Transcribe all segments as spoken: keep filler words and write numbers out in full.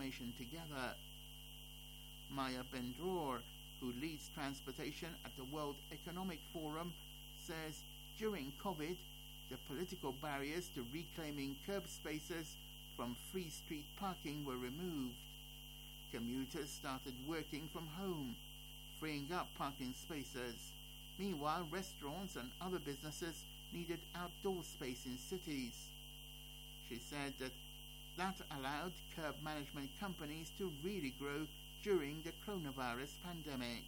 transformation together. Maya Bendror, who leads transportation at the World Economic Forum, says during COVID, the political barriers to reclaiming curb spaces from free street parking were removed. Commuters started working from home, freeing up parking spaces. Meanwhile, restaurants and other businesses needed outdoor space in cities. She said that that allowed curb management companies to really grow during the coronavirus pandemic.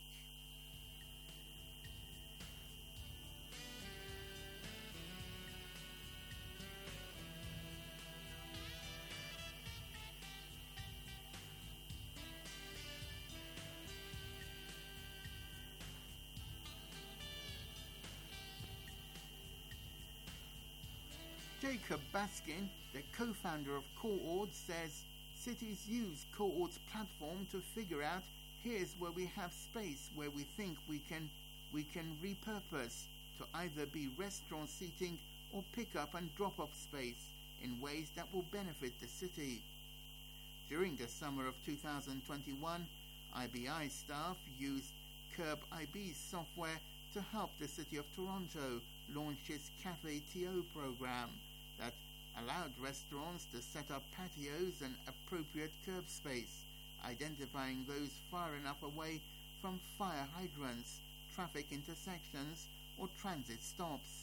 Jacob Baskin, the co-founder of CoreOrd, says cities use CoreOrd's platform to figure out here's where we have space where we think we can we can repurpose to either be restaurant seating or pick up and drop off space in ways that will benefit the city. During the summer of two thousand twenty-one, I B I staff used Curb I B's software to help the City of Toronto launch its Cafe T O program that allowed restaurants to set up patios and appropriate curb space, identifying those far enough away from fire hydrants, traffic intersections, or transit stops.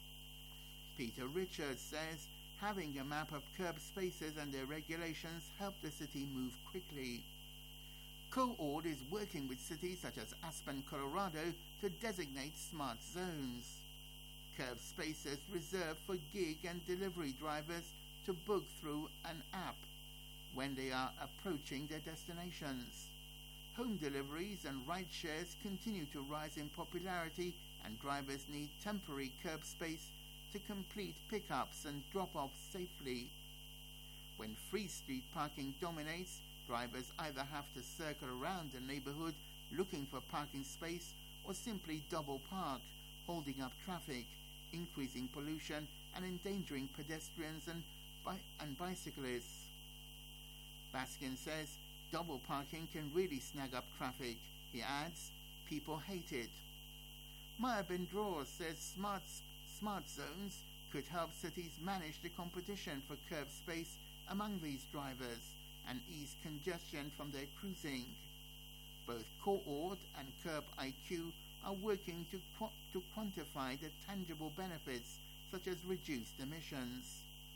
Peter Richards says having a map of curb spaces and their regulations helped the city move quickly. CoreOrd is working with cities such as Aspen, Colorado to designate smart zones. Curb spaces reserved for gig and delivery drivers to book through an app when they are approaching their destinations. Home deliveries and ride shares continue to rise in popularity, and drivers need temporary curb space to complete pickups and drop-offs safely. When free street parking dominates, drivers either have to circle around the neighborhood looking for parking space or simply double park, holding up traffic, increasing pollution and endangering pedestrians and, bi- and bicyclists. Baskin says double parking can really snag up traffic. He adds, people hate it. Maya Bendror says smart, smart zones could help cities manage the competition for curb space among these drivers and ease congestion from their cruising. Both CoreOrd and Curb I Q are working to, qu- to quantify the tangible benefits such as reduced emissions.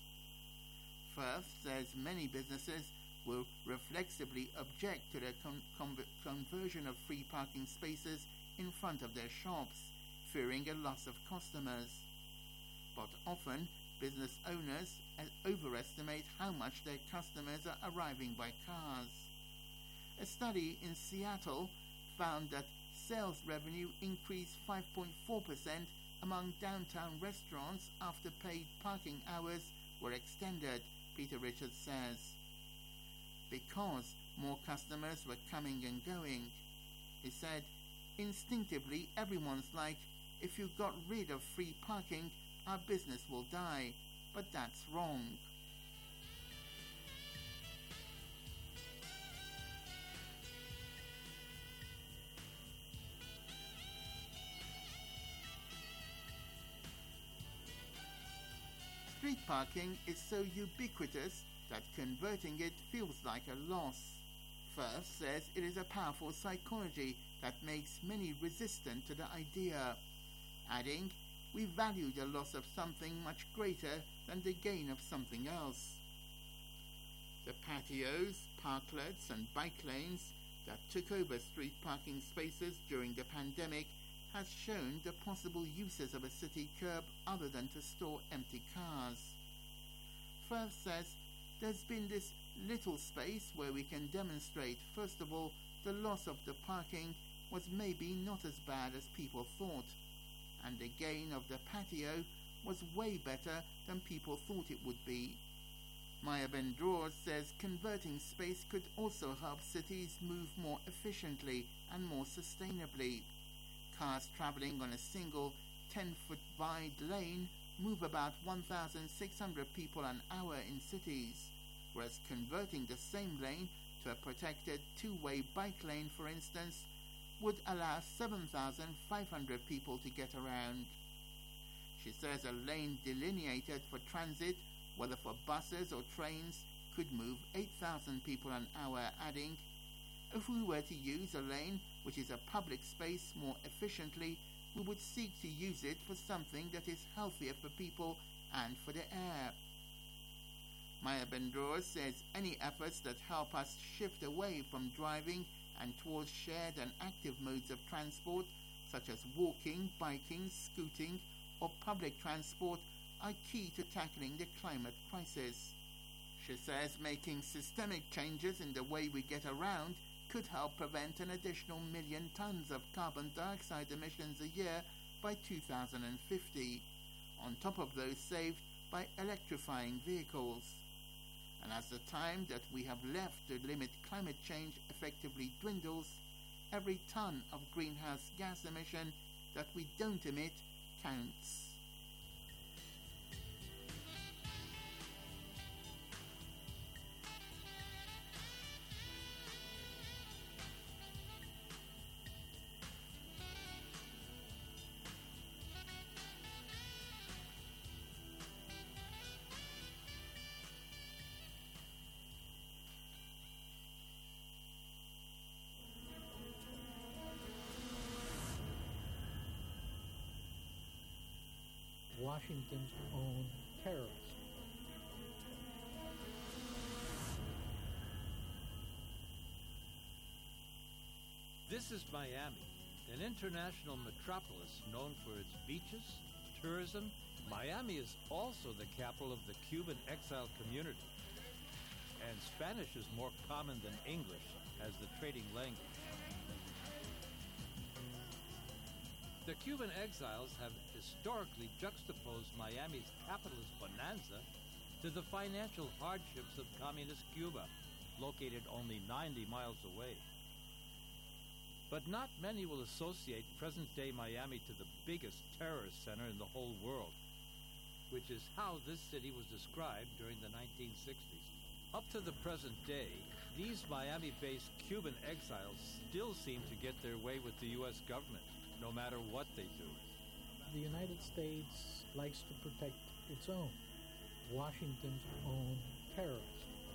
Firth says many businesses will reflexively object to the con- con- conversion of free parking spaces in front of their shops, fearing a loss of customers. But often, business owners overestimate how much their customers are arriving by cars. A study in Seattle found that sales revenue increased five point four percent among downtown restaurants after paid parking hours were extended, Peter Richards says. Because more customers were coming and going. He said, instinctively everyone's like, if you got rid of free parking, our business will die. But that's wrong. Street parking is so ubiquitous that converting it feels like a loss. Firth says it is a powerful psychology that makes many resistant to the idea, adding, we value the loss of something much greater than the gain of something else. The patios, parklets and bike lanes that took over street parking spaces during the pandemic has shown the possible uses of a city curb other than to store empty cars. Firth says there's been this little space where we can demonstrate, first of all, the loss of the parking was maybe not as bad as people thought, and the gain of the patio was way better than people thought it would be. Maya Bendror says converting space could also help cities move more efficiently and more sustainably. Cars traveling on a single ten-foot wide lane move about one thousand six hundred people an hour in cities, whereas converting the same lane If a protected two-way bike lane, for instance, would allow seven thousand five hundred people to get around. She says a lane delineated for transit, whether for buses or trains, could move eight thousand people an hour, adding, "If we were to use a lane, which is a public space, more efficiently, we would seek to use it for something that is healthier for people and for the air." Maya Bendora says any efforts that help us shift away from driving and towards shared and active modes of transport, such as walking, biking, scooting, or public transport, are key to tackling the climate crisis. She says making systemic changes in the way we get around could help prevent an additional million tons of carbon dioxide emissions a year by two thousand fifty, on top of those saved by electrifying vehicles. And as the time that we have left to limit climate change effectively dwindles, every ton of greenhouse gas emission that we don't emit counts. Washington's own terrorist. This is Miami, an international metropolis known for its beaches, tourism. Miami is also the capital of the Cuban exile community, and Spanish is more common than English as the trading language. The Cuban exiles have historically juxtaposed Miami's capitalist bonanza to the financial hardships of communist Cuba, located only ninety miles away. But not many will associate present-day Miami to the biggest terrorist center in the whole world, which is how this city was described during the nineteen sixties. Up to the present day, these Miami-based Cuban exiles still seem to get their way with the U S government, no matter what they do. The United States likes to protect its own, Washington's own terrorist.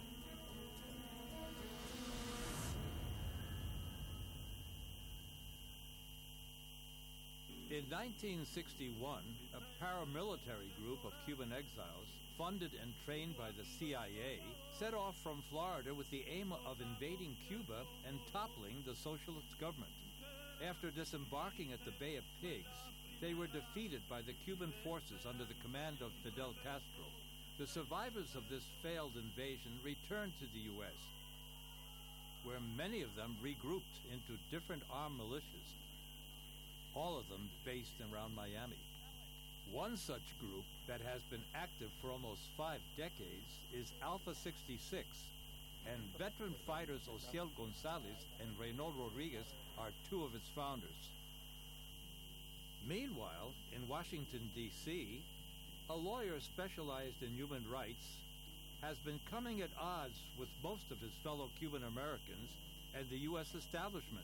In nineteen sixty-one, a paramilitary group of Cuban exiles, funded and trained by the C I A, set off from Florida with the aim of invading Cuba and toppling the socialist government. After disembarking at the Bay of Pigs, they were defeated by the Cuban forces under the command of Fidel Castro. The survivors of this failed invasion returned to the U S, where many of them regrouped into different armed militias, all of them based around Miami. One such group that has been active for almost five decades is Alpha sixty-six, and veteran fighters Ociel Gonzalez and Reynald Rodriguez are two of its founders. Meanwhile, in Washington, D C, a lawyer specialized in human rights has been coming at odds with most of his fellow Cuban Americans and the U S establishment.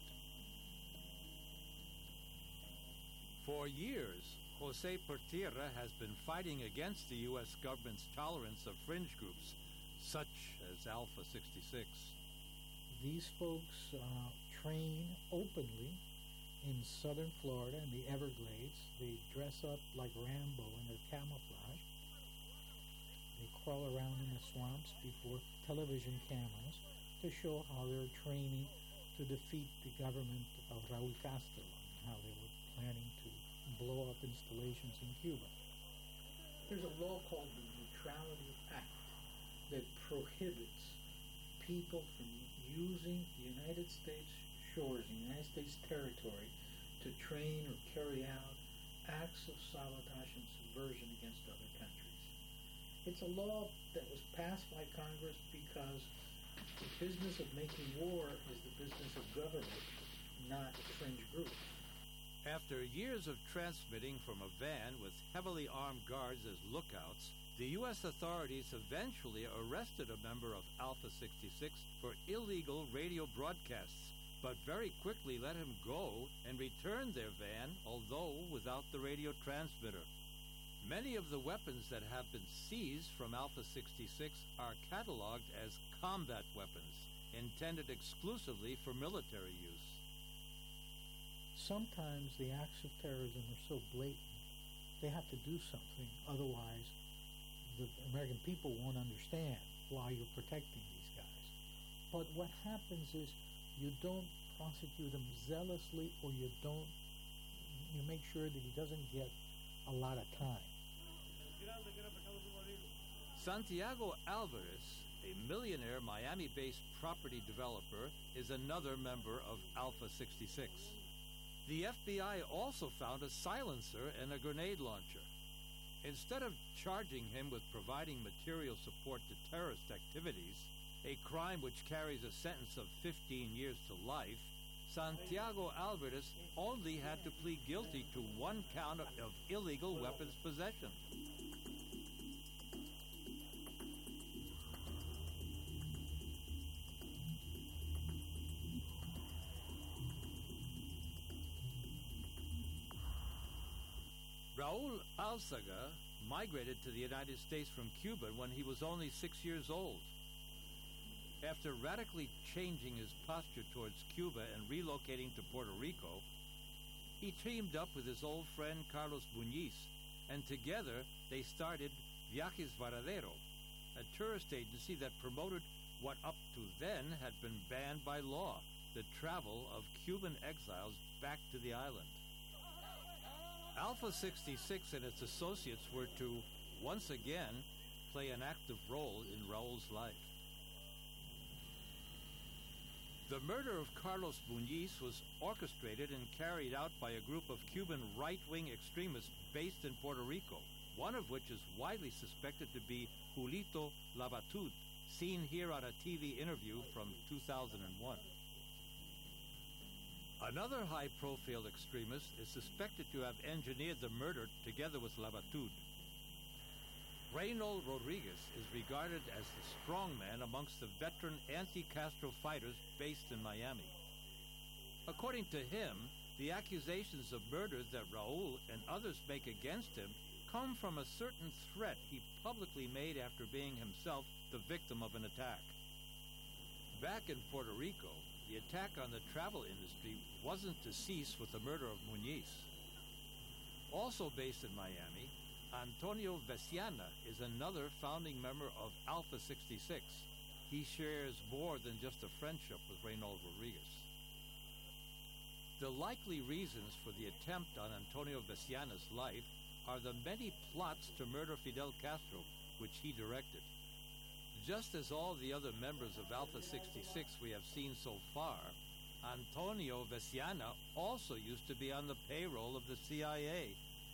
For years, Jose Portierra has been fighting against the U S government's tolerance of fringe groups, such as Alpha sixty-six. These folks uh, train openly in southern Florida in the Everglades. They dress up like Rambo in their camouflage. They crawl around in the swamps before television cameras to show how they're training to defeat the government of Raúl Castro and how they were planning to blow up installations in Cuba. There's a law called the Neutrality Act that prohibits people from using the United States shores, the United States territory, to train or carry out acts of sabotage and subversion against other countries. It's a law that was passed by Congress because the business of making war is the business of government, not fringe groups. After years of transmitting from a van with heavily armed guards as lookouts, The U S authorities eventually arrested a member of Alpha sixty-six for illegal radio broadcasts, but very quickly let him go and returned their van, although without the radio transmitter. Many of the weapons that have been seized from Alpha sixty-six are cataloged as combat weapons, intended exclusively for military use. Sometimes the acts of terrorism are so blatant, they have to do something, otherwise the American people won't understand why you're protecting these guys. But what happens is you don't prosecute him zealously, or you don't, you make sure that he doesn't get a lot of time. Santiago Alvarez, a millionaire Miami-based property developer, is another member of Alpha sixty-six. The F B I also found a silencer and a grenade launcher. Instead of charging him with providing material support to terrorist activities, a crime which carries a sentence of fifteen years to life, Santiago Alvarez only had to plead guilty to one count of, of illegal weapons possession. Raul Alzaga migrated to the United States from Cuba when he was only six years old. After radically changing his posture towards Cuba and relocating to Puerto Rico, he teamed up with his old friend Carlos Muñiz, and together they started Viajes Varadero, a tourist agency that promoted what up to then had been banned by law, the travel of Cuban exiles back to the island. Alpha sixty-six and its associates were to, once again, play an active role in Raul's life. The murder of Carlos Muñiz was orchestrated and carried out by a group of Cuban right-wing extremists based in Puerto Rico, one of which is widely suspected to be Julito Labatut, seen here on a T V interview from two thousand one. Another high-profile extremist is suspected to have engineered the murder together with Labatut. Reynold Rodriguez is regarded as the strongman amongst the veteran anti-Castro fighters based in Miami. According to him, the accusations of murder that Raul and others make against him come from a certain threat he publicly made after being himself the victim of an attack. Back in Puerto Rico, the attack on the travel industry wasn't to cease with the murder of Muñiz. Also based in Miami, Antonio Veciana is another founding member of Alpha sixty-six. He shares more than just a friendship with Reynold Rodriguez. The likely reasons for the attempt on Antonio Veciana's life are the many plots to murder Fidel Castro, which he directed. Just as all the other members of Alpha sixty-six we have seen so far, Antonio Veciana also used to be on the payroll of the C I A.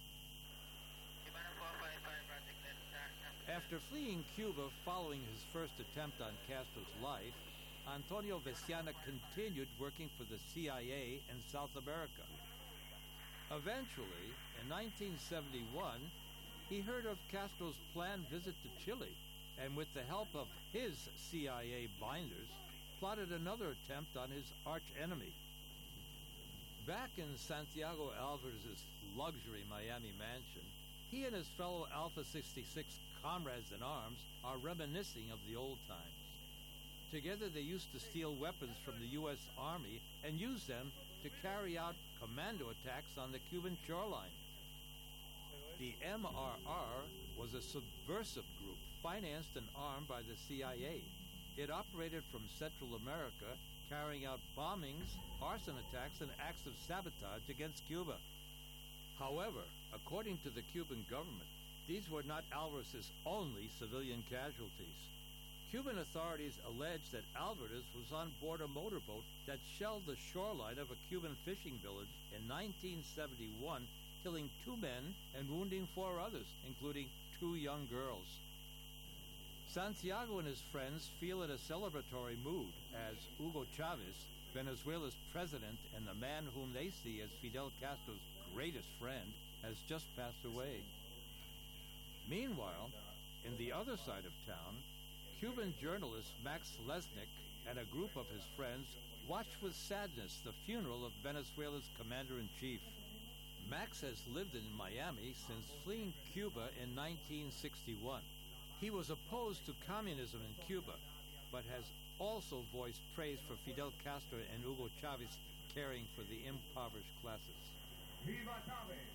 After fleeing Cuba following his first attempt on Castro's life, Antonio Veciana continued working for the C I A in South America. Eventually, in nineteen seventy-one, he heard of Castro's planned visit to Chile, and with the help of his C I A binders, plotted another attempt on his arch-enemy. Back in Santiago Alvarez's luxury Miami mansion, he and his fellow Alpha sixty-six comrades in arms are reminiscing of the old times. Together they used to steal weapons from the U S Army and use them to carry out commando attacks on the Cuban shoreline. The M R R was a subversive group financed and armed by the C I A. It operated from Central America, carrying out bombings, arson attacks, and acts of sabotage against Cuba. However, according to the Cuban government, these were not Alvarez's only civilian casualties. Cuban authorities alleged that Alvarez was on board a motorboat that shelled the shoreline of a Cuban fishing village in nineteen seventy-one, killing two men and wounding four others, including two young girls. Santiago and his friends feel in a celebratory mood as Hugo Chavez, Venezuela's president and the man whom they see as Fidel Castro's greatest friend, has just passed away. Meanwhile, In the other side of town, Cuban journalist Max Lesnick and a group of his friends watched with sadness the funeral of Venezuela's commander-in-chief. Max has lived in Miami since fleeing Cuba in nineteen sixty-one. He was opposed to communism in Cuba, but has also voiced praise for Fidel Castro and Hugo Chavez caring for the impoverished classes. Viva Chavez!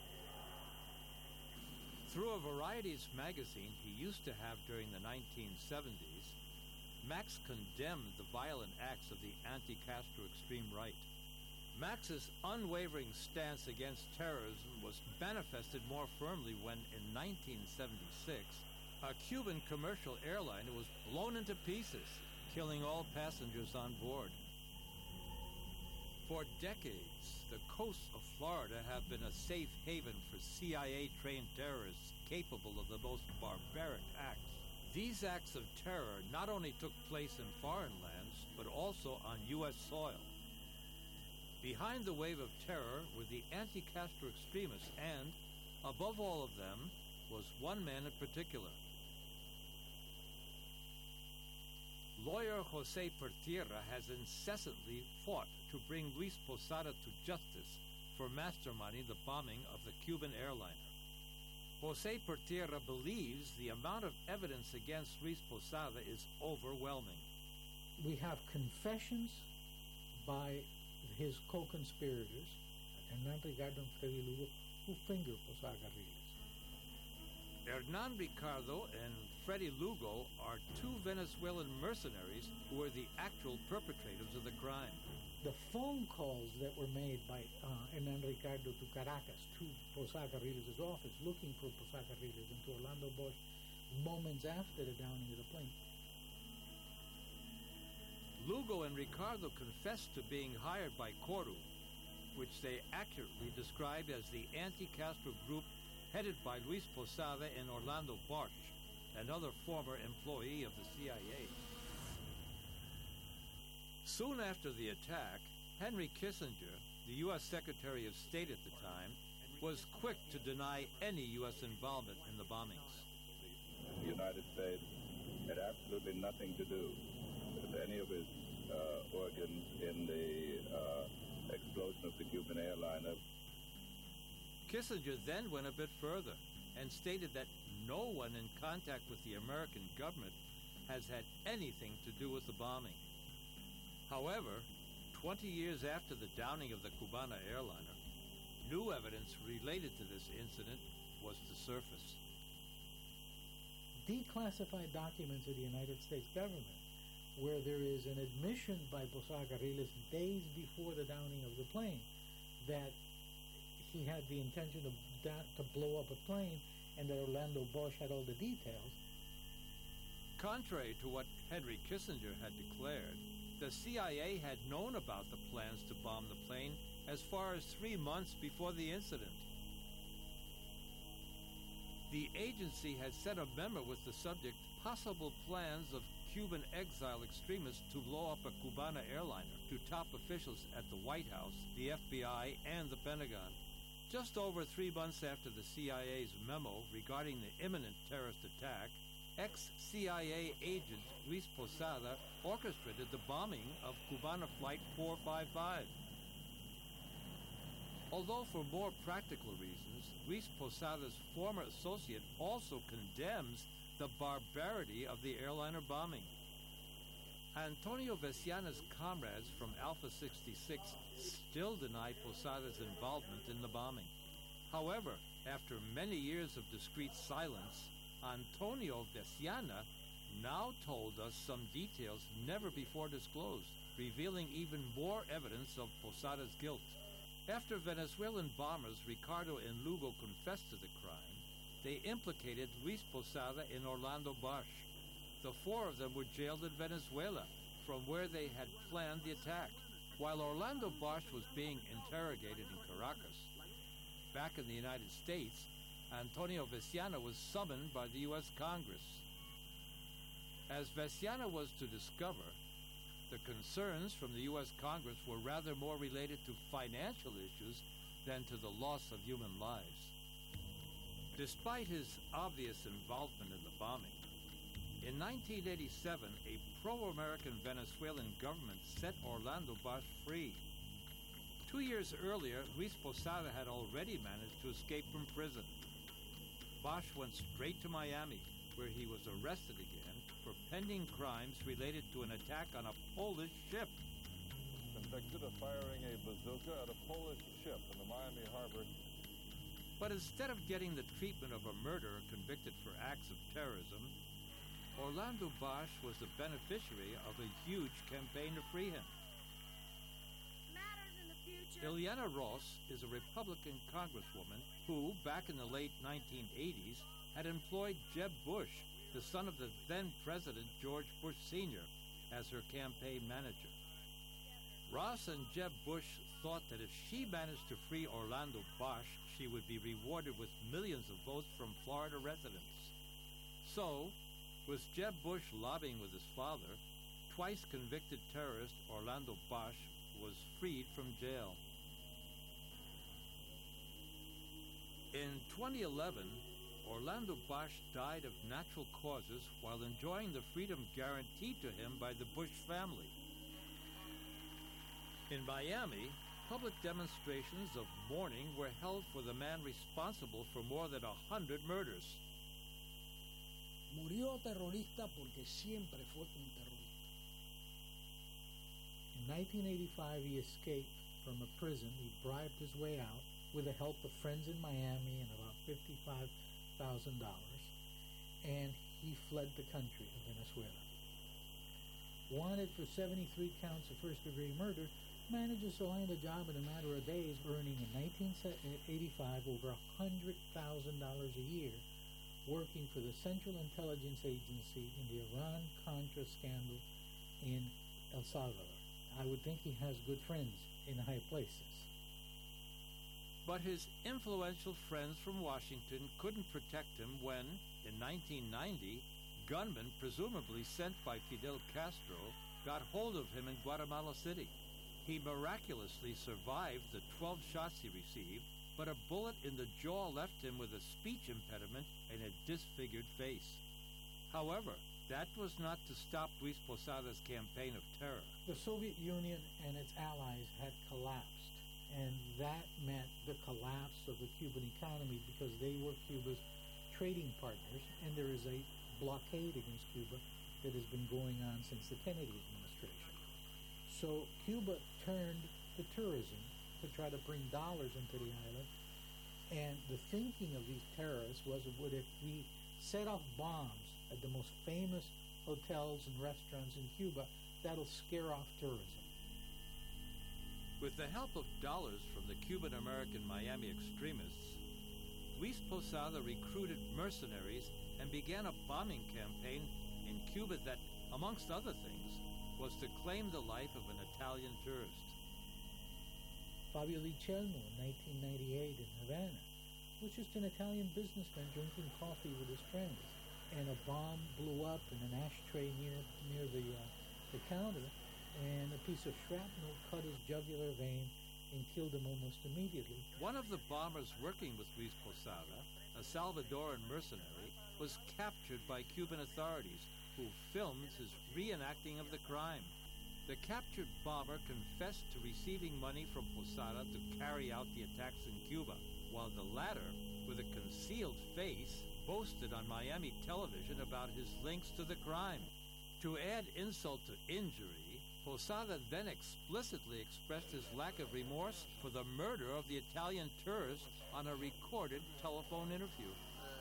Through a Varieties magazine he used to have during the nineteen seventies, Max condemned the violent acts of the anti-Castro extreme right. Max's unwavering stance against terrorism was manifested more firmly when, in nineteen seventy-six, a Cuban commercial airliner was blown into pieces, killing all passengers on board. For decades, the coasts of Florida have been a safe haven for C I A-trained terrorists capable of the most barbaric acts. These acts of terror not only took place in foreign lands, but also on U S soil. Behind the wave of terror were the anti-Castro extremists and, above all of them, was one man in particular. Lawyer Jose Pertierra has incessantly fought to bring Luis Posada to justice for masterminding the bombing of the Cuban airliner. Jose Pertierra believes the amount of evidence against Luis Posada is overwhelming. We have confessions by his co-conspirators, Hernan Ricardo and Freddy Lugo, who fingered Posada Riles. Hernan Ricardo and Freddy Lugo are two Venezuelan mercenaries who were the actual perpetrators of the crime. The phone calls that were made by uh, Hernan Ricardo to Caracas, to Posada Riles' office, looking for Posada Riles, and to Orlando Bosch moments after the downing of the plane. Lugo and Ricardo confessed to being hired by Coru, which they accurately described as the anti-Castro group headed by Luis Posada and Orlando Bosch, another former employee of the C I A. Soon after the attack, Henry Kissinger, the U S Secretary of State at the time, was quick to deny any U S involvement in the bombings. The United States had absolutely nothing to do with any of its uh, organs in the uh, explosion of the Cuban airliner. Kissinger then went a bit further and stated that no one in contact with the American government has had anything to do with the bombing. However, twenty years after the downing of the Cubana airliner, new evidence related to this incident was to surface. Declassified documents of the United States government, where there is an admission by Posada Riles days before the downing of the plane that he had the intention of da- to blow up a plane, and that Orlando Bosch had all the details. Contrary to what Henry Kissinger had declared, the C I A had known about the plans to bomb the plane as far as three months before the incident. The agency had sent a memo with the subject, "Possible plans of Cuban exile extremists to blow up a Cubana airliner," to top officials at the White House, the F B I, and the Pentagon. Just over three months after the C I A's memo regarding the imminent terrorist attack, ex-C I A agent Luis Posada orchestrated the bombing of Cubana Flight four five five. Although for more practical reasons, Luis Posada's former associate also condemns the barbarity of the airliner bombing. Antonio Veciana's comrades from Alpha sixty-six still deny Posada's involvement in the bombing. However, after many years of discreet silence, Antonio Veciana now told us some details never before disclosed, revealing even more evidence of Posada's guilt. After Venezuelan bombers Ricardo and Lugo confessed to the crime, they implicated Luis Posada and Orlando Bosch. The four of them were jailed in Venezuela, from where they had planned the attack, while Orlando Bosch was being interrogated in Caracas. Back in the United States, Antonio Veciana was summoned by the U S Congress. As Veciana was to discover, the concerns from the U S Congress were rather more related to financial issues than to the loss of human lives. Despite his obvious involvement in the bombing, in nineteen eighty-seven, a pro-American Venezuelan government set Orlando Bosch free. Two years earlier, Luis Posada had already managed to escape from prison. Bosch went straight to Miami, where he was arrested again for pending crimes related to an attack on a Polish ship. Convicted of firing a bazooka at a Polish ship in the Miami harbor. But instead of getting the treatment of a murderer convicted for acts of terrorism, Orlando Bosch was the beneficiary of a huge campaign to free him. Matters in the future. Ileana Ross is a Republican congresswoman who, back in the late nineteen eighties, had employed Jeb Bush, the son of the then-President George Bush Senior, as her campaign manager. Ross and Jeb Bush thought that if she managed to free Orlando Bosch, she would be rewarded with millions of votes from Florida residents. So, with Jeb Bush lobbying with his father, twice convicted terrorist Orlando Bosch was freed from jail. In twenty eleven, Orlando Bosch died of natural causes while enjoying the freedom guaranteed to him by the Bush family. In Miami, public demonstrations of mourning were held for the man responsible for more than a hundred murders. Murió terrorista porque siempre fue un terrorista. In nineteen eighty-five, he escaped from a prison. He bribed his way out with the help of friends in Miami and about fifty-five thousand dollars, and he fled the country of Venezuela. Wanted for seventy-three counts of first-degree murder, manages to land a job in a matter of days, earning in nineteen eighty-five over one hundred thousand dollars a year, working for the Central Intelligence Agency in the Iran-Contra scandal in El Salvador. I would think he has good friends in high places. But his influential friends from Washington couldn't protect him when, in nineteen ninety, gunmen presumably sent by Fidel Castro got hold of him in Guatemala City. He miraculously survived the twelve shots he received, but a bullet in the jaw left him with a speech impediment and a disfigured face. However, that was not to stop Luis Posada's campaign of terror. The Soviet Union and its allies had collapsed, and that meant the collapse of the Cuban economy because they were Cuba's trading partners, and there is a blockade against Cuba that has been going on since the Kennedy administration. So Cuba turned to tourism to try to bring dollars into the island, and the thinking of these terrorists was, what if we set off bombs at the most famous hotels and restaurants in Cuba, that'll scare off tourism. With the help of dollars from the Cuban-American Miami extremists, Luis Posada recruited mercenaries and began a bombing campaign in Cuba that, amongst other things, was to claim the life of an Italian tourist. Fabio Di Celmo in nineteen ninety-eight in Havana was just an Italian businessman drinking coffee with his friends, and a bomb blew up in an ashtray near near the uh, the counter, and a piece of shrapnel cut his jugular vein and killed him almost immediately. One of the bombers working with Luis Posada, a Salvadoran mercenary, was captured by Cuban authorities, who filmed his reenacting of the crime. The captured bomber confessed to receiving money from Posada to carry out the attacks in Cuba, while the latter, with a concealed face, boasted on Miami television about his links to the crime. To add insult to injury, Posada then explicitly expressed his lack of remorse for the murder of the Italian tourist on a recorded telephone interview.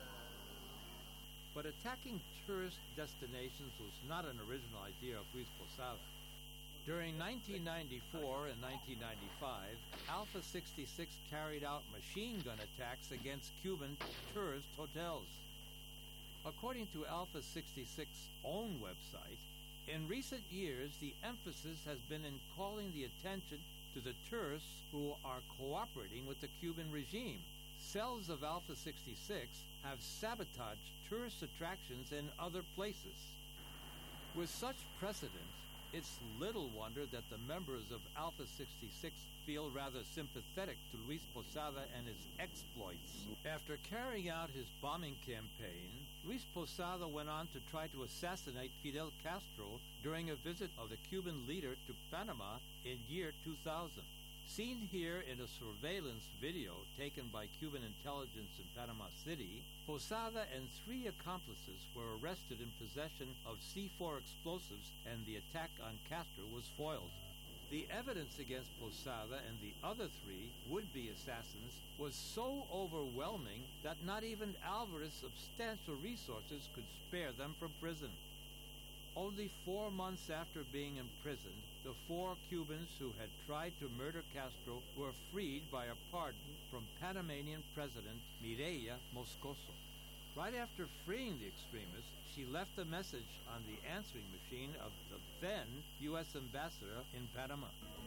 But attacking tourist destinations was not an original idea of Luis Posada. During nineteen ninety-four and nineteen ninety-five, Alpha sixty-six carried out machine gun attacks against Cuban tourist hotels. According to Alpha sixty-six's own website, in recent years, the emphasis has been in calling the attention to the tourists who are cooperating with the Cuban regime. Cells of Alpha sixty-six have sabotaged tourist attractions in other places. With such precedent, It's little wonder that the members of Alpha sixty-six feel rather sympathetic to Luis Posada and his exploits. After carrying out his bombing campaign, Luis Posada went on to try to assassinate Fidel Castro during a visit of the Cuban leader to Panama in year two thousand. Seen here in a surveillance video taken by Cuban intelligence in Panama City, Posada and three accomplices were arrested in possession of C four explosives, and the attack on Castro was foiled. The evidence against Posada and the other three would-be assassins was so overwhelming that not even Alvarez's substantial resources could spare them from prison. Only four months after being imprisoned, the four Cubans who had tried to murder Castro were freed by a pardon from Panamanian President Mireya Moscoso. Right after freeing the extremists, she left a message on the answering machine of the then U S ambassador in Panama.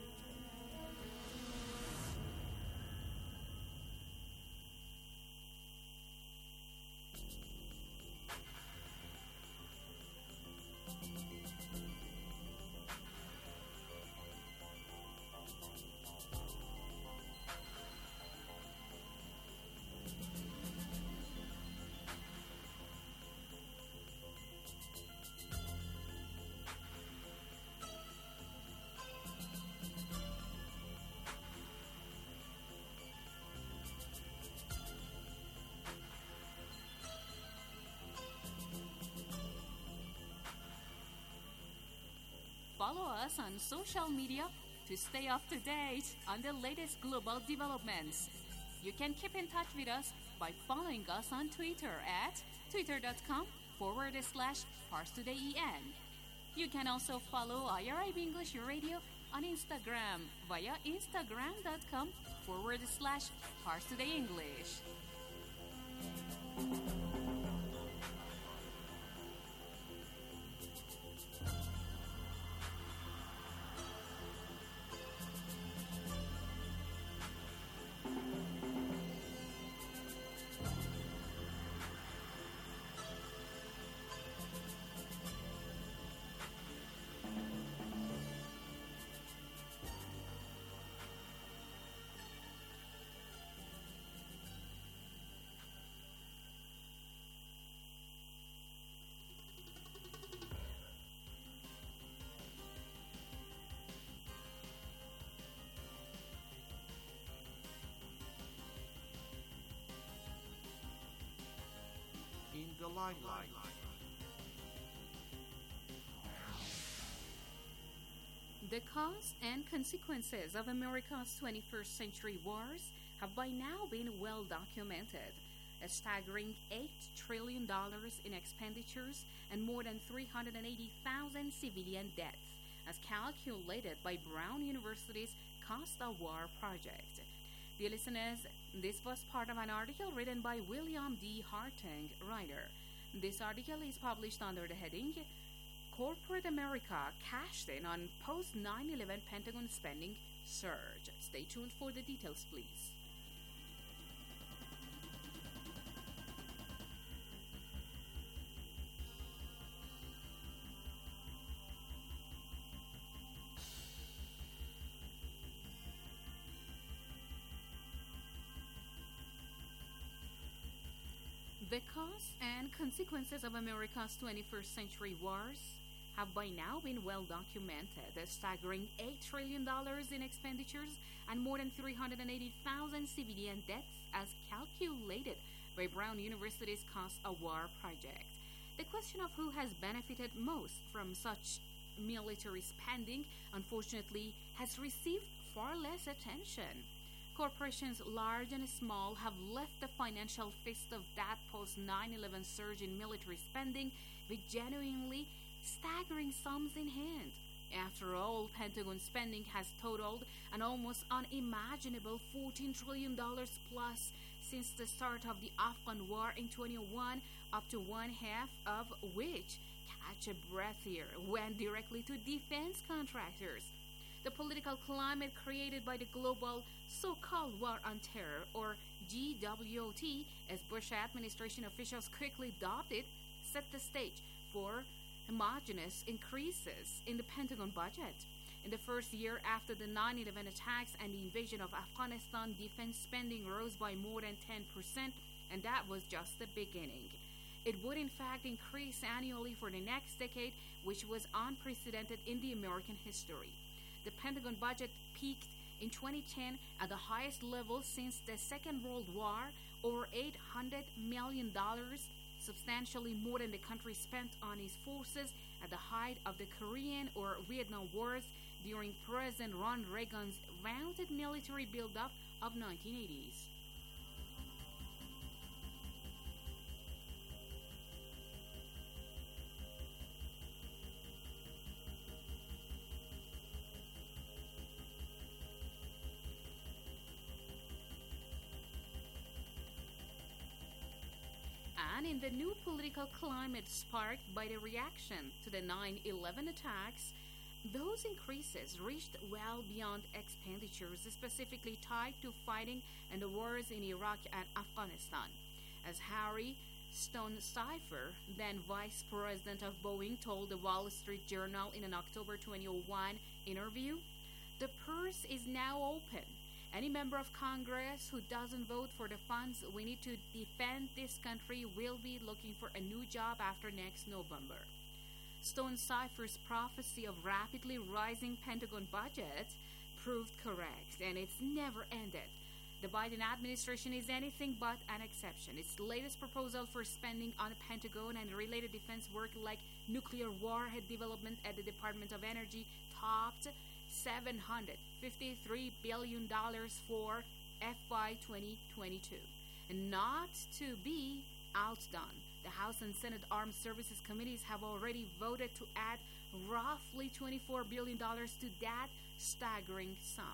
Follow us on social media to stay up to date on the latest global developments. You can keep in touch with us by following us on Twitter at twitter.com forward slash ParsTodayEN. You can also follow I R I B English Radio on Instagram via instagram.com forward slash ParsTodayEnglish. In the limelight. The cause and consequences of America's twenty-first century wars have by now been well documented. A staggering eight trillion dollars in expenditures and more than three hundred eighty thousand civilian deaths, as calculated by Brown University's Cost of War project. Dear listeners, this was part of an article written by William D. Hartung, writer. This article is published under the heading, Corporate America Cashed In on Post nine eleven Pentagon Spending Surge. Stay tuned for the details, please. The cause and consequences of America's twenty-first century wars have by now been well documented. A staggering eight trillion dollars in expenditures and more than three hundred eighty thousand civilian deaths as calculated by Brown University's Cost of War project. The question of who has benefited most from such military spending, unfortunately, has received far less attention. Corporations large and small have left the financial fist of that post nine eleven surge in military spending with genuinely staggering sums in hand. After all, Pentagon spending has totaled an almost unimaginable fourteen trillion dollars plus since the start of the Afghan war in two thousand one, up to one half of which, catch a breath here, went directly to defense contractors. The political climate created by the global so-called War on Terror, or G W O T, as Bush administration officials quickly dubbed it, set the stage for homogeneous increases in the Pentagon budget. In the first year after the nine eleven attacks and the invasion of Afghanistan, defense spending rose by more than ten percent, and that was just the beginning. It would in fact increase annually for the next decade, which was unprecedented in the American history. The Pentagon budget peaked in twenty ten at the highest level since the Second World War, over eight hundred million dollars, substantially more than the country spent on its forces at the height of the Korean or Vietnam Wars during President Ronald Reagan's mounted military buildup of nineteen eighties. And in the new political climate sparked by the reaction to the nine eleven attacks, those increases reached well beyond expenditures specifically tied to fighting and the wars in Iraq and Afghanistan. As Harry Stonecipher, then Vice President of Boeing, told the Wall Street Journal in an October twenty oh one interview, "The purse is now open. Any member of Congress who doesn't vote for the funds we need to defend this country will be looking for a new job after next November." Stonecipher's prophecy of rapidly rising Pentagon budget proved correct, and it's never ended. The Biden administration is anything but an exception. Its latest proposal for spending on the Pentagon and related defense work like nuclear warhead development at the Department of Energy topped seven hundred fifty-three billion dollars for F Y twenty twenty-two. And not to be outdone, the House and Senate Armed Services Committees have already voted to add roughly twenty-four billion dollars to that staggering sum.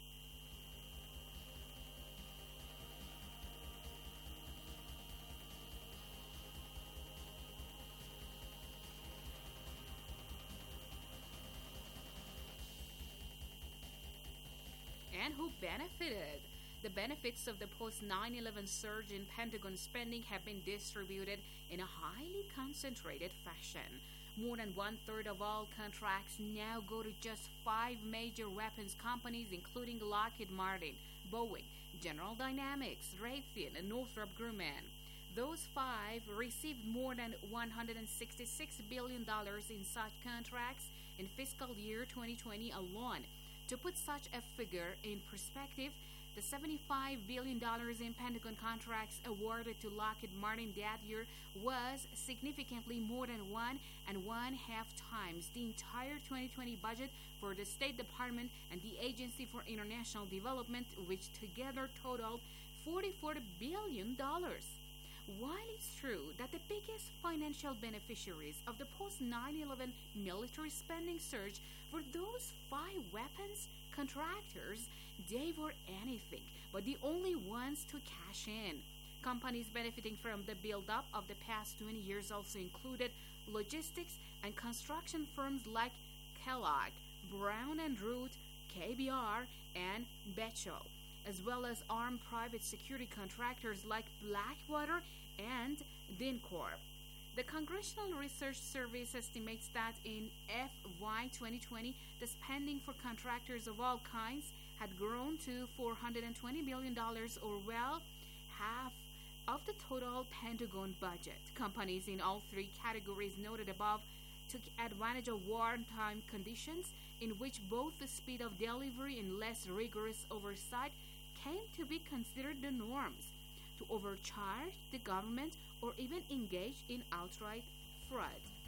And who benefited? The benefits of the post nine eleven surge in Pentagon spending have been distributed in a highly concentrated fashion. More than one-third of all contracts now go to just five major weapons companies, including Lockheed Martin, Boeing, General Dynamics, Raytheon, and Northrop Grumman. Those five received more than one hundred sixty-six billion dollars in such contracts in fiscal year twenty twenty alone. To put such a figure in perspective, the seventy-five billion dollars in Pentagon contracts awarded to Lockheed Martin that year was significantly more than one and one-half times the entire twenty twenty budget for the State Department and the Agency for International Development, which together totaled forty-four billion dollars. While it's true that the biggest financial beneficiaries of the post nine eleven military spending surge were those five weapons contractors, they were anything but the only ones to cash in. Companies benefiting from the build-up of the past twenty years also included logistics and construction firms like Kellogg, Brown and Root, K B R, and Betcho, as well as armed private security contractors like Blackwater and DynCorp. The Congressional Research Service estimates that in F Y twenty twenty, the spending for contractors of all kinds had grown to four hundred twenty billion dollars, or well, half of the total Pentagon budget. Companies in all three categories noted above took advantage of wartime conditions in which both the speed of delivery and less rigorous oversight came to be considered the norms, to overcharge the government or even engage in outright fraud.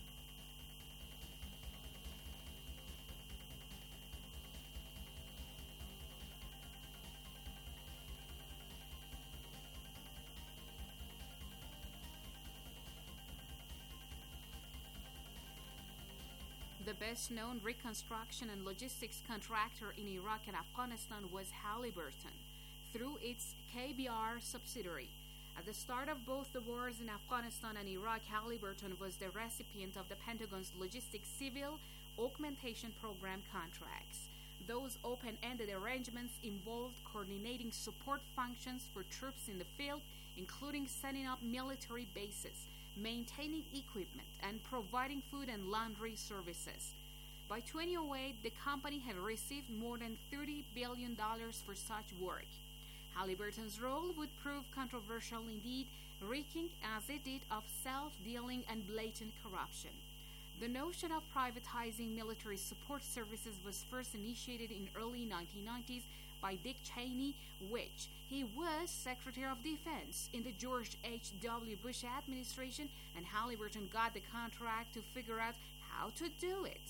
The best-known reconstruction and logistics contractor in Iraq and Afghanistan was Halliburton, through its K B R subsidiary. At the start of both the wars in Afghanistan and Iraq, Halliburton was the recipient of the Pentagon's Logistics Civil Augmentation Program contracts. Those open-ended arrangements involved coordinating support functions for troops in the field, including setting up military bases, maintaining equipment, and providing food and laundry services. By two thousand eight, the company had received more than thirty billion dollars for such work. Halliburton's role would prove controversial indeed, reeking as it did of self-dealing and blatant corruption. The notion of privatizing military support services was first initiated in early nineteen nineties by Dick Cheney, which he was Secretary of Defense in the George H W. Bush administration, and Halliburton got the contract to figure out how to do it.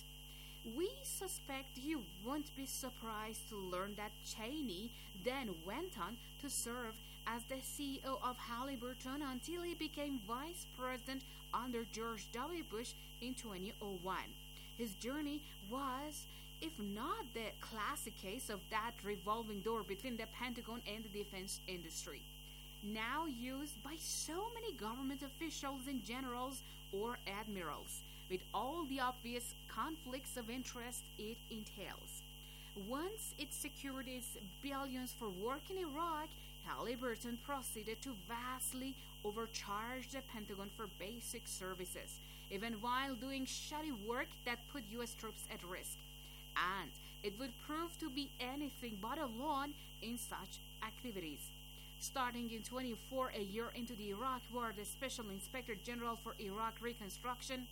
We suspect you won't be surprised to learn that Cheney then went on to serve as the C E O of Halliburton until he became vice president under George W. Bush in two thousand one. His journey was, if not the classic case of that revolving door between the Pentagon and the defense industry, now used by so many government officials and generals or admirals, with all the obvious conflicts of interest it entails. Once it secured its billions for work in Iraq, Halliburton proceeded to vastly overcharge the Pentagon for basic services, even while doing shoddy work that put U S troops at risk. And it would prove to be anything but alone in such activities. Starting in twenty-four, a year into the Iraq War, the Special Inspector General for Iraq Reconstruction,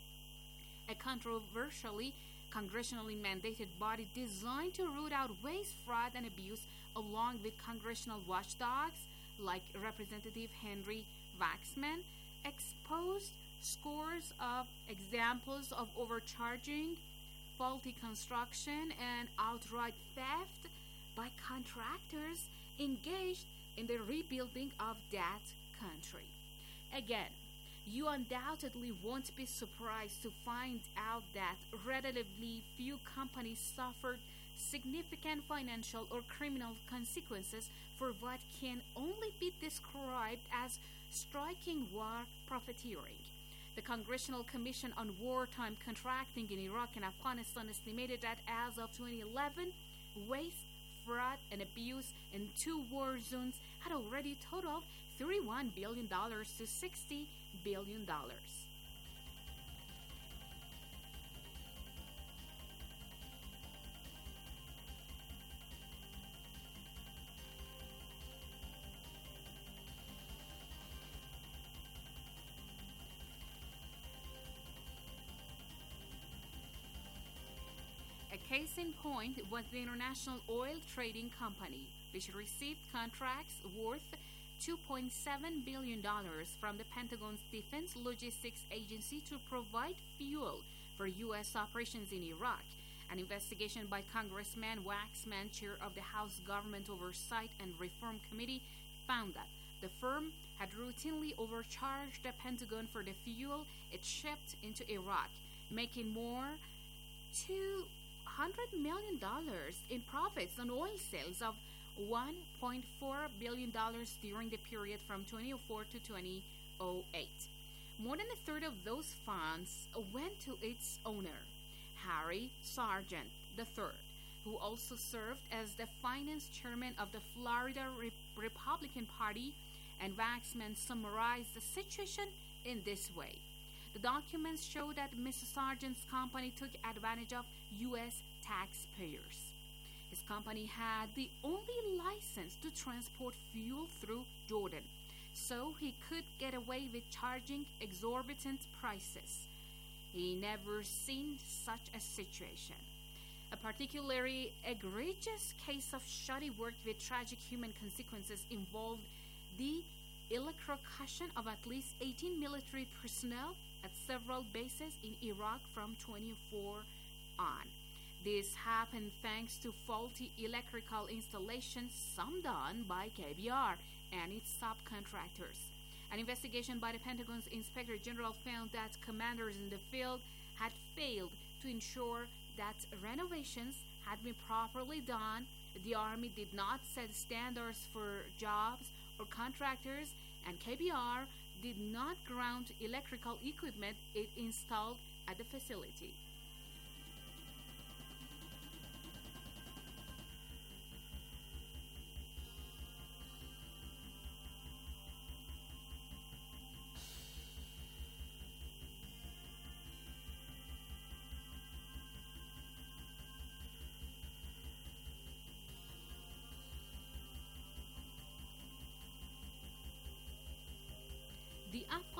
a controversially congressionally mandated body designed to root out waste, fraud, and abuse, along with congressional watchdogs like Representative Henry Waxman, exposed scores of examples of overcharging, faulty construction, and outright theft by contractors engaged in the rebuilding of that country. Again, you undoubtedly won't be surprised to find out that relatively few companies suffered significant financial or criminal consequences for what can only be described as striking war profiteering. The Congressional Commission on Wartime Contracting in Iraq and Afghanistan estimated that as of twenty eleven, waste, fraud, and abuse in two war zones had already totaled thirty-one billion dollars to sixty billion dollars. A case in point was the International Oil Trading Company, which received contracts worth two point seven billion dollars from the Pentagon's Defense Logistics Agency to provide fuel for U S operations in Iraq. An investigation by Congressman Waxman, chair of the House Government Oversight and Reform Committee, found that the firm had routinely overcharged the Pentagon for the fuel it shipped into Iraq, making more two hundred million dollars in profits on oil sales of one point four billion dollars during the period from two thousand four to two thousand eight. More than a third of those funds went to its owner, Harry Sargent the third, who also served as the finance chairman of the Florida Re- Republican Party, and Waxman summarized the situation in this way. The documents show that Mister Sargent's company took advantage of U S taxpayers. His company had the only license to transport fuel through Jordan, so he could get away with charging exorbitant prices. He never seen such a situation. A particularly egregious case of shoddy work with tragic human consequences involved the electrocution of at least eighteen military personnel at several bases in Iraq from twenty-four on. This happened thanks to faulty electrical installations, some done by K B R and its subcontractors. An investigation by the Pentagon's Inspector General found that commanders in the field had failed to ensure that renovations had been properly done. The Army did not set standards for jobs or contractors, and K B R did not ground electrical equipment it installed at the facility.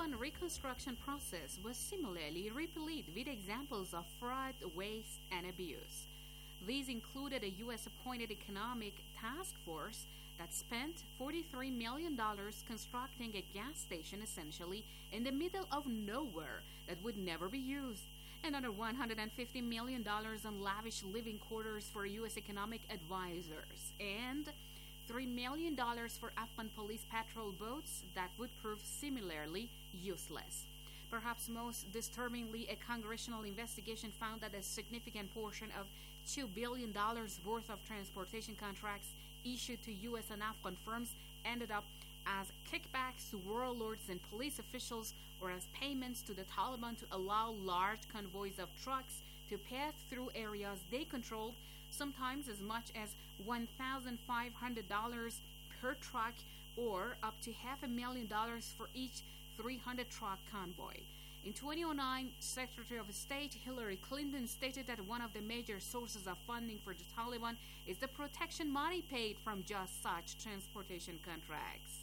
Taliban reconstruction process was similarly replete with examples of fraud, waste, and abuse. These included a U S-appointed economic task force that spent forty-three million dollars constructing a gas station essentially in the middle of nowhere that would never be used, another one hundred fifty million dollars on lavish living quarters for U S economic advisors, and three million dollars for Afghan police patrol boats that would prove similarly useless. Perhaps most disturbingly, a congressional investigation found that a significant portion of two billion dollars worth of transportation contracts issued to U S and Afghan firms ended up as kickbacks to warlords and police officials, or as payments to the Taliban to allow large convoys of trucks to pass through areas they controlled, sometimes as much as one thousand five hundred dollars per truck, or up to half a million dollars for each three hundred truck convoy. In twenty oh nine, Secretary of State Hillary Clinton stated that one of the major sources of funding for the Taliban is the protection money paid from just such transportation contracts.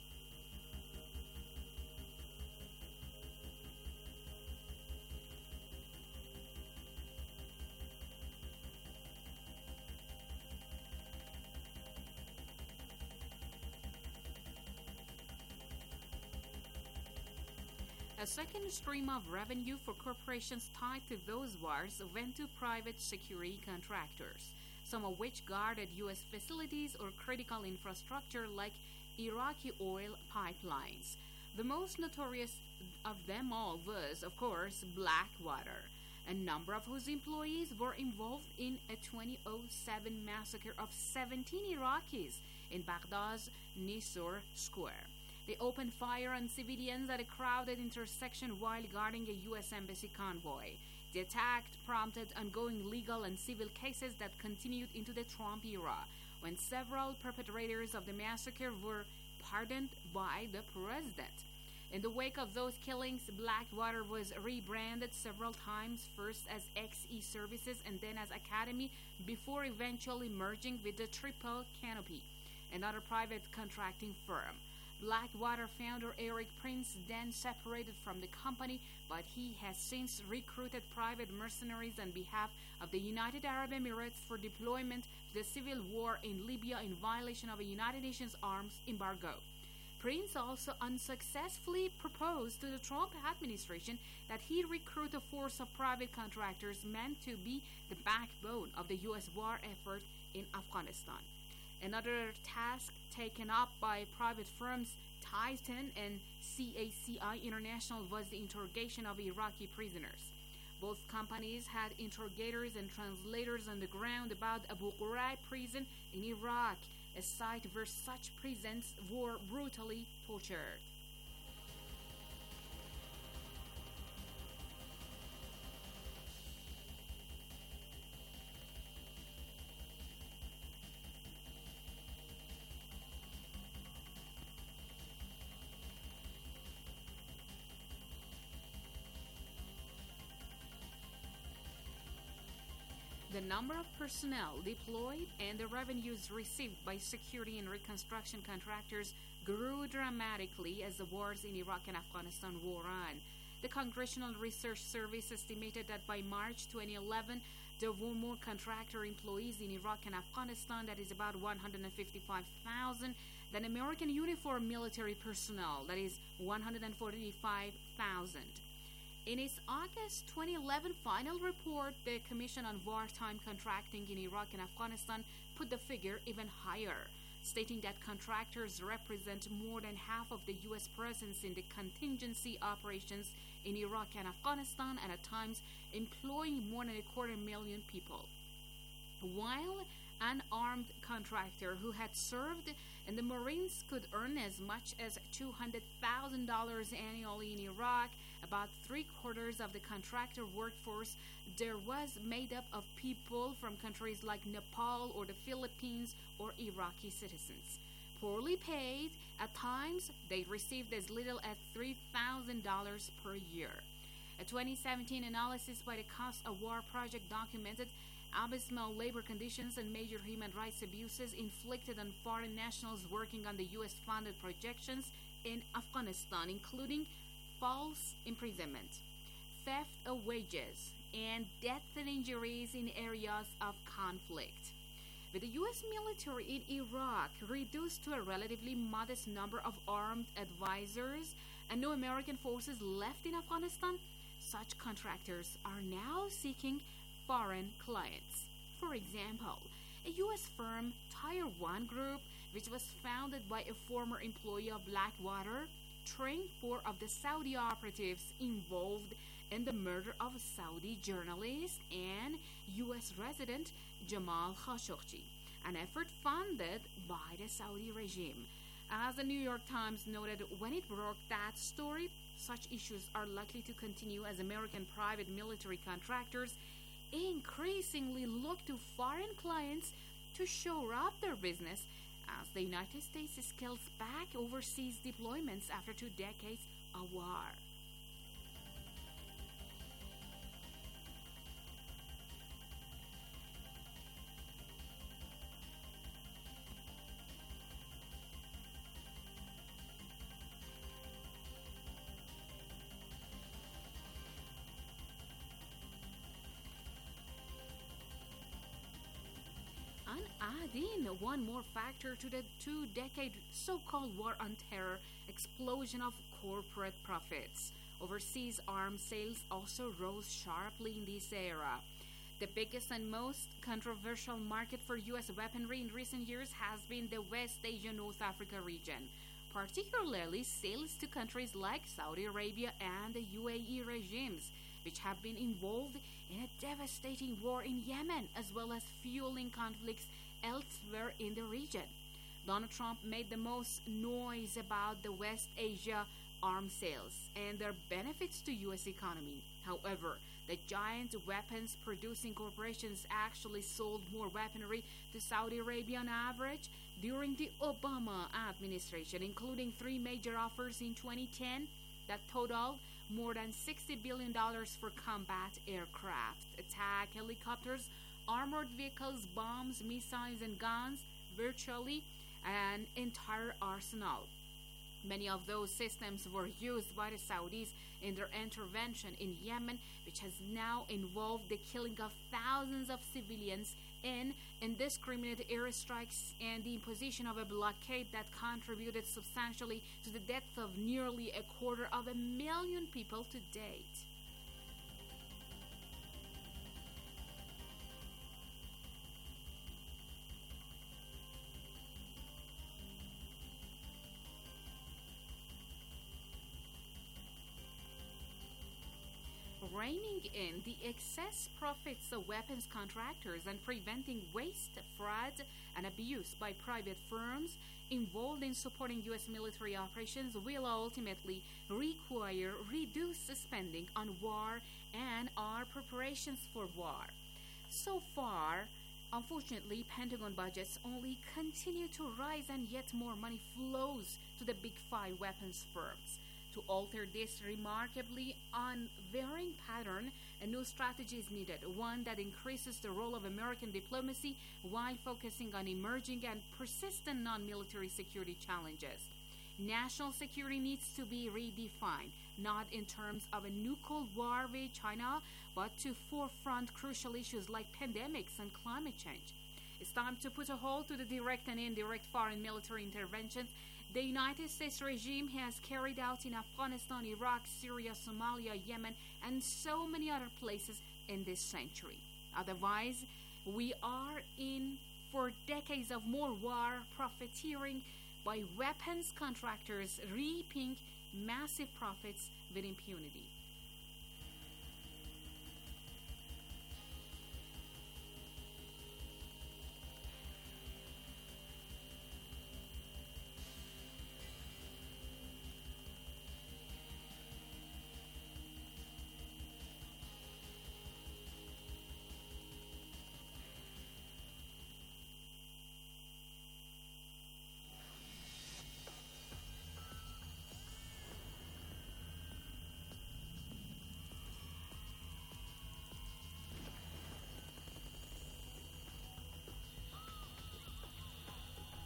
A second stream of revenue for corporations tied to those wars went to private security contractors, some of which guarded U S facilities or critical infrastructure like Iraqi oil pipelines. The most notorious of them all was, of course, Blackwater, a number of whose employees were involved in a twenty oh seven massacre of seventeen Iraqis in Baghdad's Nisour Square. They opened fire on civilians at a crowded intersection while guarding a U S embassy convoy. The attack prompted ongoing legal and civil cases that continued into the Trump era, when several perpetrators of the massacre were pardoned by the president. In the wake of those killings, Blackwater was rebranded several times, first as X E Services and then as Academy, before eventually merging with the Triple Canopy, another private contracting firm. Blackwater founder Eric Prince then separated from the company, but he has since recruited private mercenaries on behalf of the United Arab Emirates for deployment to the civil war in Libya in violation of a United Nations arms embargo. Prince also unsuccessfully proposed to the Trump administration that he recruit a force of private contractors meant to be the backbone of the U S war effort in Afghanistan. Another task taken up by private firms Titan and C A C I International was the interrogation of Iraqi prisoners. Both companies had interrogators and translators on the ground about Abu Ghraib prison in Iraq, a site where such prisons were brutally tortured. The number of personnel deployed and the revenues received by security and reconstruction contractors grew dramatically as the wars in Iraq and Afghanistan wore on. The Congressional Research Service estimated that by March twenty eleven, there were more contractor employees in Iraq and Afghanistan, that is about one hundred fifty-five thousand, than American uniformed military personnel, that is one hundred forty-five thousand. In its August twenty eleven final report, the Commission on Wartime Contracting in Iraq and Afghanistan put the figure even higher, stating that contractors represent more than half of the U S presence in the contingency operations in Iraq and Afghanistan, and at times employing more than a quarter million people. While an armed contractor who had served in the Marines could earn as much as two hundred thousand dollars annually in Iraq, about three quarters of the contractor workforce there was made up of people from countries like Nepal or the Philippines or Iraqi citizens. Poorly paid, at times they received as little as three thousand dollars per year. A twenty seventeen analysis by the Cost of War Project documented abysmal labor conditions and major human rights abuses inflicted on foreign nationals working on the U S-funded projections in Afghanistan, including false imprisonment, theft of wages, and death and injuries in areas of conflict. With the U S military in Iraq reduced to a relatively modest number of armed advisors and no American forces left in Afghanistan, such contractors are now seeking foreign clients. For example, a U S firm, Tier one Group, which was founded by a former employee of Blackwater, trained four of the Saudi operatives involved in the murder of a Saudi journalist and U S resident Jamal Khashoggi, an effort funded by the Saudi regime. As the New York Times noted when it broke that story, such issues are likely to continue as American private military contractors increasingly look to foreign clients to shore up their business as the United States scales back overseas deployments after two decades of war. And adding one more factor to the two-decade so-called war on terror explosion of corporate profits. Overseas arms sales also rose sharply in this era. The biggest and most controversial market for U S weaponry in recent years has been the West Asia North Africa region, particularly sales to countries like Saudi Arabia and the U A E regimes, which have been involved in a devastating war in Yemen, as well as fueling conflicts elsewhere in the region. Donald Trump made the most noise about the West Asia arms sales and their benefits to U S economy. However, the giant weapons producing corporations actually sold more weaponry to Saudi Arabia on average during the Obama administration, including three major offers in twenty ten that totaled more than sixty billion dollars for combat aircraft, attack helicopters, armored vehicles, bombs, missiles, and guns, virtually an entire arsenal. Many of those systems were used by the Saudis in their intervention in Yemen, which has now involved the killing of thousands of civilians in indiscriminate airstrikes and the imposition of a blockade that contributed substantially to the death of nearly a quarter of a million people to date. Reining in the excess profits of weapons contractors and preventing waste, fraud, and abuse by private firms involved in supporting U S military operations will ultimately require reduced spending on war and our preparations for war. So far, unfortunately, Pentagon budgets only continue to rise, and yet more money flows to the big five weapons firms. To alter this remarkably unvarying pattern, a new strategy is needed, one that increases the role of American diplomacy while focusing on emerging and persistent non-military security challenges. National security needs to be redefined, not in terms of a new Cold War with China, but to forefront crucial issues like pandemics and climate change. It's time to put a halt to the direct and indirect foreign military interventions the United States regime has carried out in Afghanistan, Iraq, Syria, Somalia, Yemen, and so many other places in this century. Otherwise, we are in for decades of more war, profiteering by weapons contractors reaping massive profits with impunity.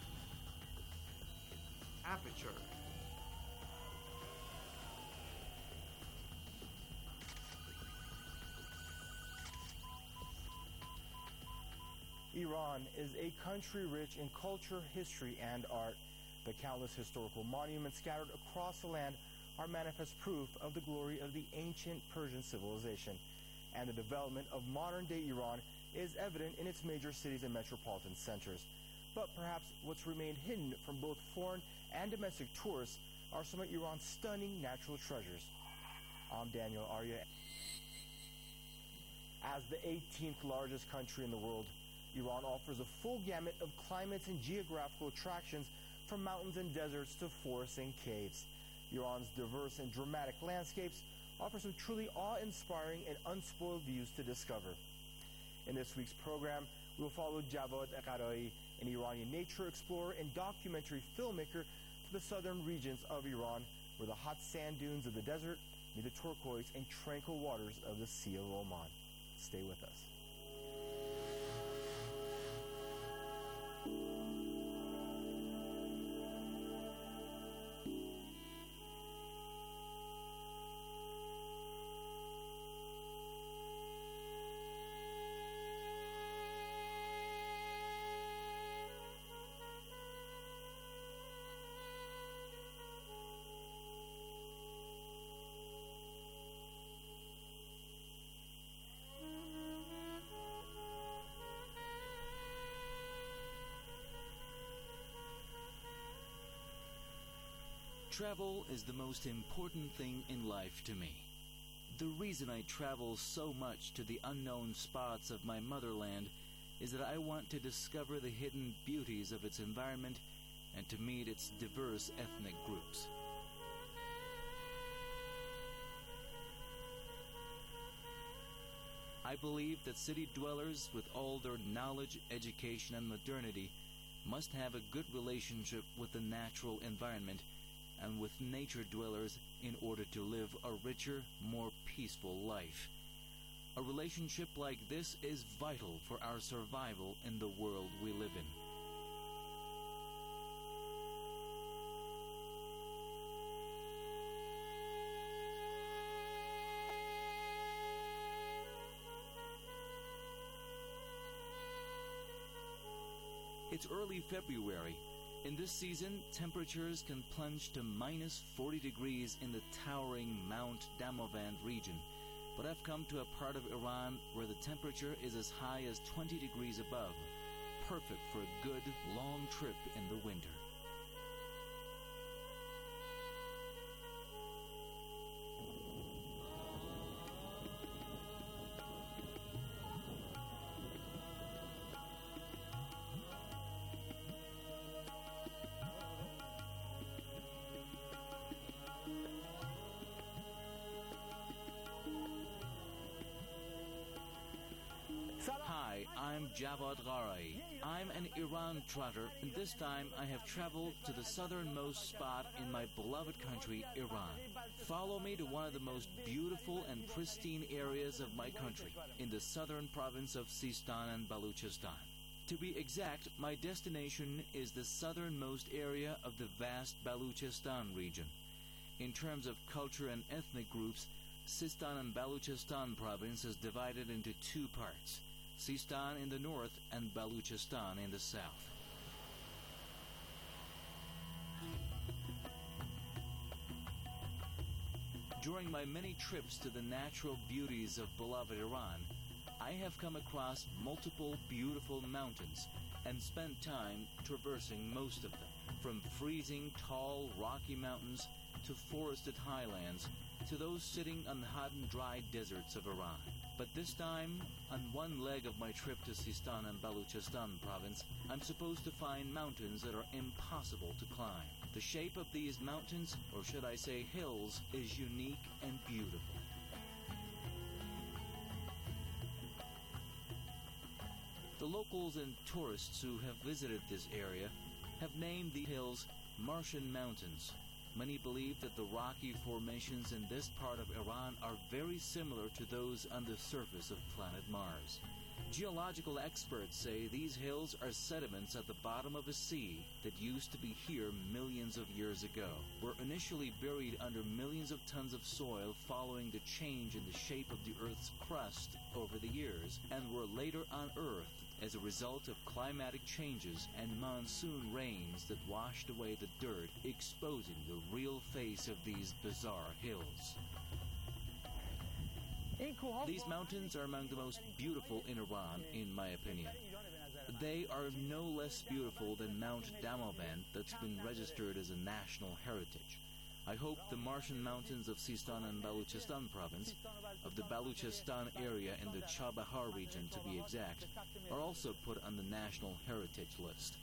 Aperture. Iran is a country rich in culture, history, and art. The countless historical monuments scattered across the land are manifest proof of the glory of the ancient Persian civilization. And the development of modern-day Iran is evident in its major cities and metropolitan centers. But perhaps what's remained hidden from both foreign and domestic tourists are some of Iran's stunning natural treasures. I'm Daniel Arya. As the eighteenth largest country in the world, Iran offers a full gamut of climates and geographical attractions, from mountains and deserts to forests and caves. Iran's diverse and dramatic landscapes offer some truly awe-inspiring and unspoiled views to discover. In this week's program, we will follow Javad Gharai, an Iranian nature explorer and documentary filmmaker, to the southern regions of Iran, where the hot sand dunes of the desert meet the turquoise and tranquil waters of the Sea of Oman. Stay with us. Travel is the most important thing in life to me. The reason I travel so much to the unknown spots of my motherland is that I want to discover the hidden beauties of its environment and to meet its diverse ethnic groups. I believe that city dwellers, with all their knowledge, education, and modernity, must have a good relationship with the natural environment and with nature dwellers in order to live a richer, more peaceful life. A relationship like this is vital for our survival in the world we live in. It's early February. In this season, temperatures can plunge to minus forty degrees in the towering Mount Damavand region. But I've come to a part of Iran where the temperature is as high as twenty degrees above, perfect for a good, long trip in the winter. Hi, I'm Javad Gharai. I'm an Iran trotter, and this time I have traveled to the southernmost spot in my beloved country, Iran. Follow me to one of the most beautiful and pristine areas of my country, in the southern province of Sistan and Baluchistan. To be exact, my destination is the southernmost area of the vast Baluchistan region. In terms of culture and ethnic groups, Sistan and Baluchistan province is divided into two parts, Sistan in the north and Baluchistan in the south. During my many trips to the natural beauties of beloved Iran, I have come across multiple beautiful mountains and spent time traversing most of them, from freezing tall rocky mountains to forested highlands to those sitting on the hot and dry deserts of Iran. But this time, on one leg of my trip to Sistan and Baluchistan province, I'm supposed to find mountains that are impossible to climb. The shape of these mountains, or should I say hills, is unique and beautiful. The locals and tourists who have visited this area have named the hills Martian Mountains. Many believe that the rocky formations in this part of Iran are very similar to those on the surface of planet Mars. Geological experts say these hills are sediments at the bottom of a sea that used to be here millions of years ago, were initially buried under millions of tons of soil following the change in the shape of the Earth's crust over the years, and were later unearthed as a result of climatic changes and monsoon rains that washed away the dirt, exposing the real face of these bizarre hills. These mountains are among the most beautiful in Iran, in my opinion. They are no less beautiful than Mount Damavand that's been registered as a national heritage. I hope the Martian mountains of Sistan and Baluchistan province, of the Baluchistan area in the Chabahar region to be exact, are also put on the national heritage list.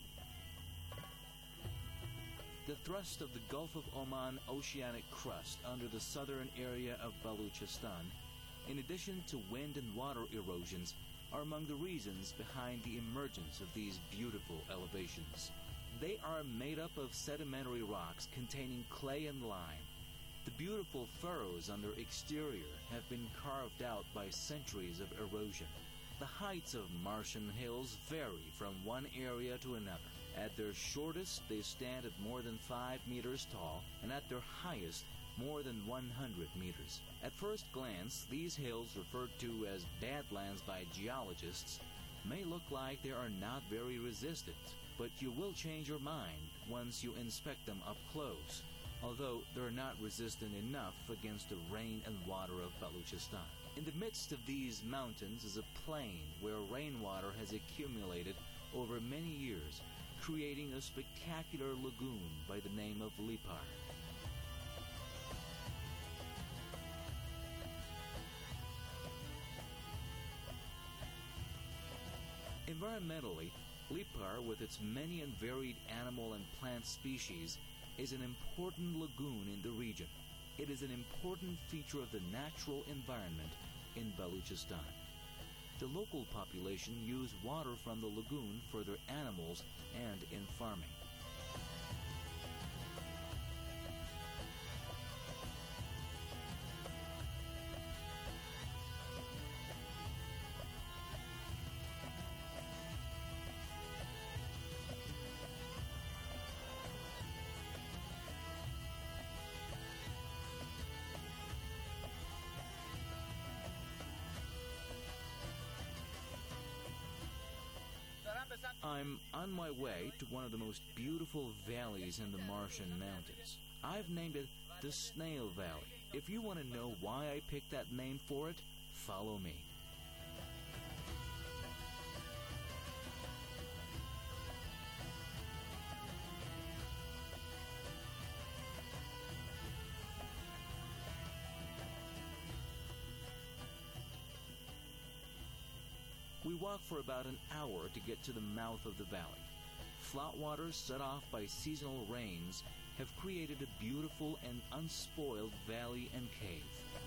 The thrust of the Gulf of Oman oceanic crust under the southern area of Baluchistan, in addition to wind and water erosions, are among the reasons behind the emergence of these beautiful elevations. They are made up of sedimentary rocks containing clay and lime. The beautiful furrows on their exterior have been carved out by centuries of erosion. The heights of Martian hills vary from one area to another. At their shortest, they stand at more than five meters tall, and at their highest, more than one hundred meters. At first glance, these hills, referred to as badlands by geologists, may look like they are not very resistant, but you will change your mind once you inspect them up close, although they're not resistant enough against the rain and water of Baluchistan. In the midst of these mountains is a plain where rainwater has accumulated over many years, creating a spectacular lagoon by the name of Lipar. Environmentally, Lipar, with its many and varied animal and plant species, is an important lagoon in the region. It is an important feature of the natural environment in Baluchistan. The local population use water from the lagoon for their animals and in farming. I'm on my way to one of the most beautiful valleys in the Martian mountains. I've named it the Snail Valley. If you want to know why I picked that name for it, follow me. We walk for about an hour to get to the mouth of the valley. Flat waters set off by seasonal rains have created a beautiful and unspoiled valley and cave.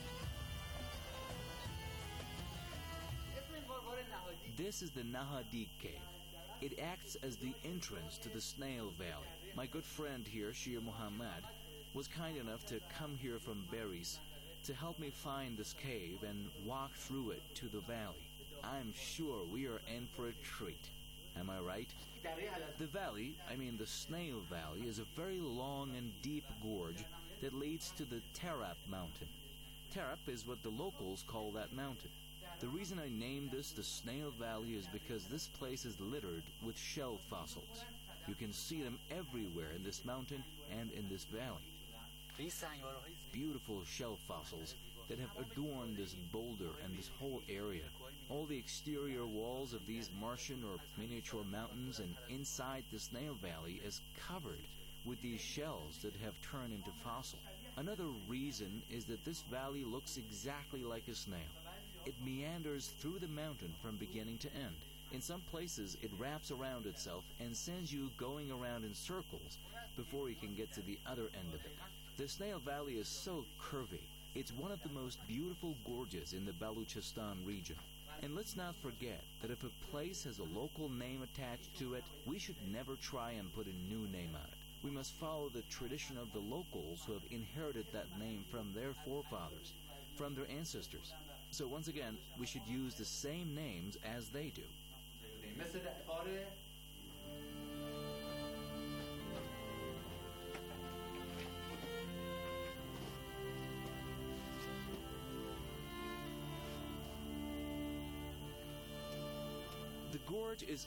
This is the Nahadik Cave. It acts as the entrance to the Snail Valley. My good friend here, Shir Muhammad, was kind enough to come here from Beris to help me find this cave and walk through it to the valley. I'm sure we are in for a treat. Am I right? The valley, I mean the Snail Valley, is a very long and deep gorge that leads to the Tarap Mountain. Tarap is what the locals call that mountain. The reason I named this the Snail Valley is because this place is littered with shell fossils. You can see them everywhere in this mountain and in this valley. Beautiful shell fossils that have adorned this boulder and this whole area. All the exterior walls of these Martian or miniature mountains and inside the Snail Valley is covered with these shells that have turned into fossil. Another reason is that this valley looks exactly like a snail. It meanders through the mountain from beginning to end. In some places, it wraps around itself and sends you going around in circles before you can get to the other end of it. The Snail Valley is so curvy. It's one of the most beautiful gorges in the Baluchistan region. And let's not forget that if a place has a local name attached to it, we should never try and put a new name on it. We must follow the tradition of the locals who have inherited that name from their forefathers, from their ancestors. So once again, we should use the same names as they do. The gorge is